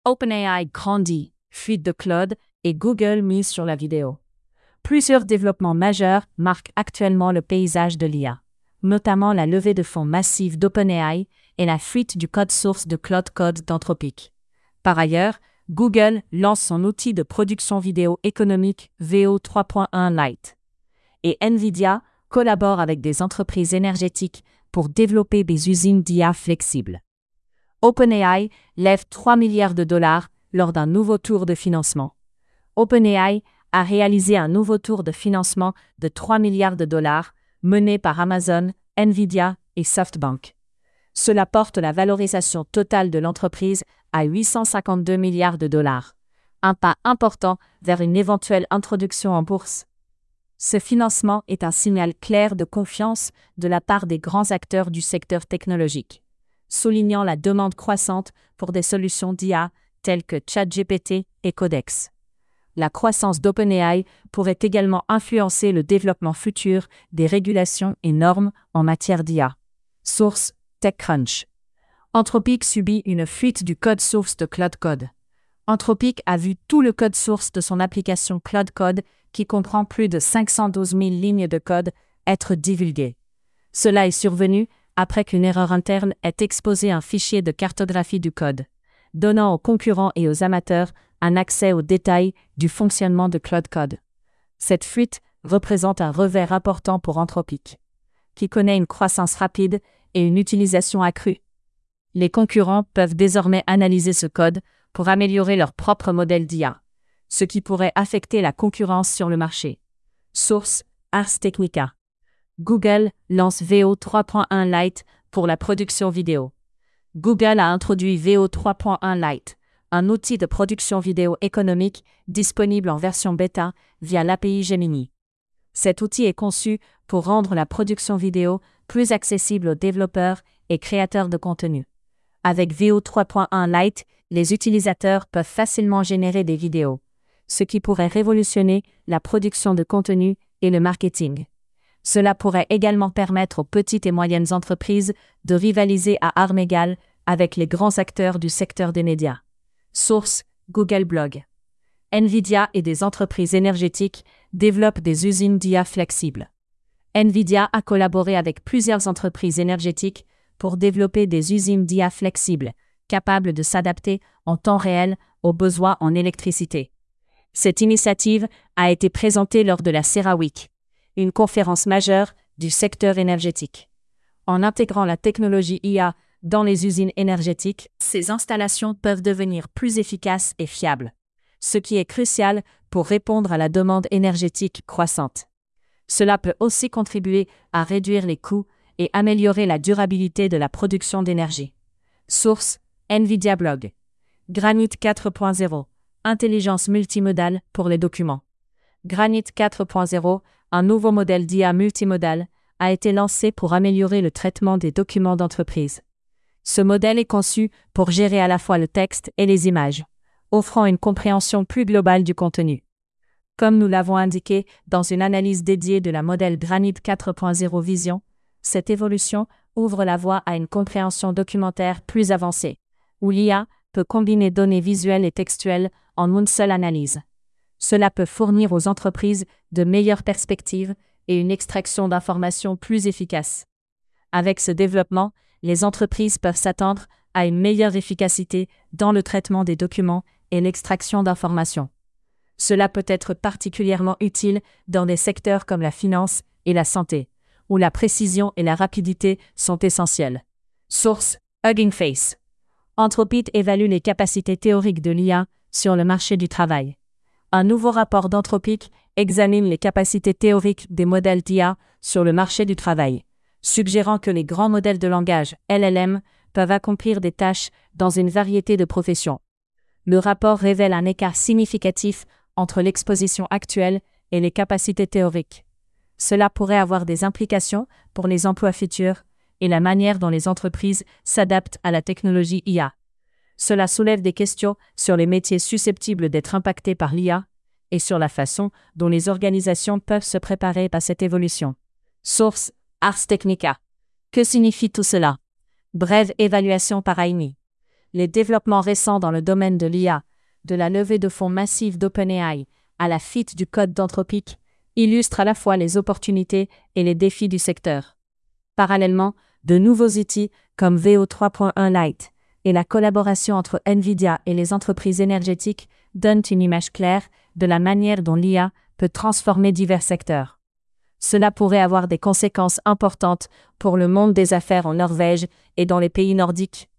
OpenAI grandit, fuite de Claude et Google mise sur la vidéo. Plusieurs développements majeurs marquent actuellement le paysage de l'IA, notamment la levée de fonds massive d'OpenAI et la fuite du code source de Claude Code d'Anthropic. Par ailleurs, Google lance son outil de production vidéo économique Veo 3.1 Lite. Et Nvidia collabore avec des entreprises énergétiques pour développer des usines d'IA flexibles. OpenAI lève 3 milliards de dollars lors d'un nouveau tour de financement. OpenAI a réalisé un nouveau tour de financement de 3 milliards de dollars mené par Amazon, Nvidia et SoftBank. Cela porte la valorisation totale de l'entreprise à 852 milliards de dollars, un pas important vers une éventuelle introduction en bourse. Ce financement est un signal clair de confiance de la part des grands acteurs du secteur technologique, soulignant la demande croissante pour des solutions d'IA telles que ChatGPT et Codex. La croissance d'OpenAI pourrait également influencer le développement futur des régulations et normes en matière d'IA. Source: TechCrunch. Anthropic subit une fuite du code source de Claude Code. Anthropic a vu tout le code source de son application Claude Code, qui comprend plus de 512 000 lignes de code, être divulgué. Cela est survenu après qu'une erreur interne ait exposé un fichier de cartographie du code, donnant aux concurrents et aux amateurs un accès aux détails du fonctionnement de Claude Code. Cette fuite représente un revers important pour Anthropic, qui connaît une croissance rapide et une utilisation accrue. Les concurrents peuvent désormais analyser ce code pour améliorer leur propre modèle d'IA, ce qui pourrait affecter la concurrence sur le marché. Source: Ars Technica. Google lance Veo 3.1 Lite pour la production vidéo. Google a introduit Veo 3.1 Lite, un outil de production vidéo économique disponible en version bêta via l'API Gemini. Cet outil est conçu pour rendre la production vidéo plus accessible aux développeurs et créateurs de contenu. Avec Veo 3.1 Lite, les utilisateurs peuvent facilement générer des vidéos, ce qui pourrait révolutionner la production de contenu et le marketing. Cela pourrait également permettre aux petites et moyennes entreprises de rivaliser à armes égales avec les grands acteurs du secteur des médias. Source: Google Blog. Nvidia et des entreprises énergétiques développent des usines d'IA flexibles. Nvidia a collaboré avec plusieurs entreprises énergétiques pour développer des usines d'IA flexibles, capables de s'adapter en temps réel aux besoins en électricité. Cette initiative a été présentée lors de la CERAWeek, une conférence majeure du secteur énergétique. En intégrant la technologie IA dans les usines énergétiques, ces installations peuvent devenir plus efficaces et fiables, ce qui est crucial pour répondre à la demande énergétique croissante. Cela peut aussi contribuer à réduire les coûts et améliorer la durabilité de la production d'énergie. Source: Nvidia Blog. Granite 4.0. Intelligence multimodale pour les documents. Granite 4.0, un nouveau modèle d'IA multimodal, a été lancé pour améliorer le traitement des documents d'entreprise. Ce modèle est conçu pour gérer à la fois le texte et les images, offrant une compréhension plus globale du contenu. Comme nous l'avons indiqué dans une analyse dédiée de la modèle Granite 4.0 Vision, cette évolution ouvre la voie à une compréhension documentaire plus avancée, où l'IA peut combiner données visuelles et textuelles en une seule analyse. Cela peut fournir aux entreprises de meilleures perspectives et une extraction d'informations plus efficace. Avec ce développement, les entreprises peuvent s'attendre à une meilleure efficacité dans le traitement des documents et l'extraction d'informations. Cela peut être particulièrement utile dans des secteurs comme la finance et la santé, où la précision et la rapidité sont essentielles. Source: Hugging Face. Anthropic évalue les capacités théoriques de l'IA sur le marché du travail. Un nouveau rapport d'Anthropic examine les capacités théoriques des modèles d'IA sur le marché du travail, suggérant que les grands modèles de langage LLM peuvent accomplir des tâches dans une variété de professions. Le rapport révèle un écart significatif entre l'exposition actuelle et les capacités théoriques. Cela pourrait avoir des implications pour les emplois futurs et la manière dont les entreprises s'adaptent à la technologie IA. Cela soulève des questions sur les métiers susceptibles d'être impactés par l'IA et sur la façon dont les organisations peuvent se préparer à cette évolution. Source: Ars Technica. Que signifie tout cela? Brève évaluation par AIMI. Les développements récents dans le domaine de l'IA, de la levée de fonds massive d'OpenAI à la fuite du code d'Anthropic, illustrent à la fois les opportunités et les défis du secteur. Parallèlement, de nouveaux outils comme VO 3.1 Lite et la collaboration entre NVIDIA et les entreprises énergétiques donnent une image claire de la manière dont l'IA peut transformer divers secteurs. Cela pourrait avoir des conséquences importantes pour le monde des affaires en Norvège et dans les pays nordiques.